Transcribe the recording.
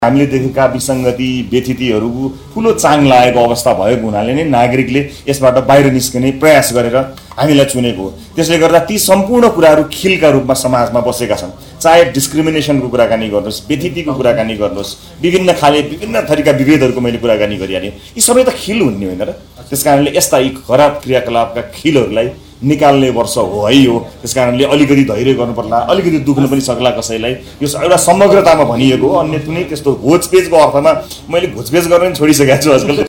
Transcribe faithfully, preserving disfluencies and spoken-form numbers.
हामीले देखेका विसङ्गति व्यथितिहरूको ठुलो चाङ लागेको अवस्था भएको हुनाले नै नागरिकले यसबाट बाहिर निस्कने प्रयास गरेर हामीलाई चुनेको हो। त्यसले गर्दा ती सम्पूर्ण कुराहरू खिलका रूपमा समाजमा बसेका छन्। चाहे डिस्क्रिमिनेसनको कुराकानी गर्नुहोस्, व्यथितिको कुराकानी गर्नुहोस्, विभिन्न खाले विभिन्न थरीका विभेदहरूको मैले कुराकानी गरिहालेँ, यी सबै त खिल हुने होइन र। त्यस कारणले यस्ता यी खराब क्रियाकलापका खिलहरूलाई निकाल्ने वर्ष हो है यो। त्यस कारणले अलिकति धैर्य गर्नु पर्ला, अलिकति दुख्न पनि सक्ला कसैलाई। यो एउटा समग्रतामा भनिएको हो, अन्य कुनै त्यस्तो घोचपेचको अर्थमा मैले घोचपेच गर्न पनि छोडिसकेको छु आजकल।